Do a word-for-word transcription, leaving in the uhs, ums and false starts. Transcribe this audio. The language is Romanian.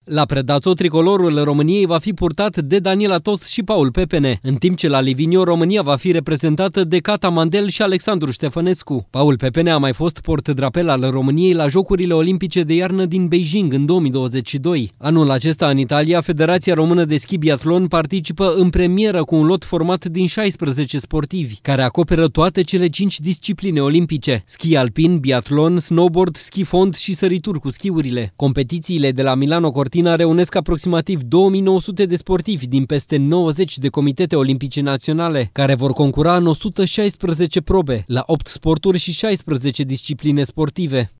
La Predazzo, tricolorul României va fi purtat de Daniela Toth și Paul Pepene, în timp ce la Livigno România va fi reprezentată de Cata Mandel și Alexandru Ștefănescu. Paul Pepene a mai fost portdrapel al României la Jocurile Olimpice de iarnă din Beijing în două mii douăzeci și doi. Anul acesta, în Italia, Federația Română de Schi Biatlon participă în premieră cu un lot format din șaisprezece sportivi, care acoperă toate cele cinci discipline olimpice: schi alpin, biatlon, snowboard, schi fond și sărituri cu schiurile. Competițiile de la Milano Cortina reunesc aproximativ două mii nouă sute de sportivi din peste nouăzeci de comitete olimpice naționale, care vor concura în o sută șaisprezece probe, la opt sporturi și șaisprezece discipline sportive.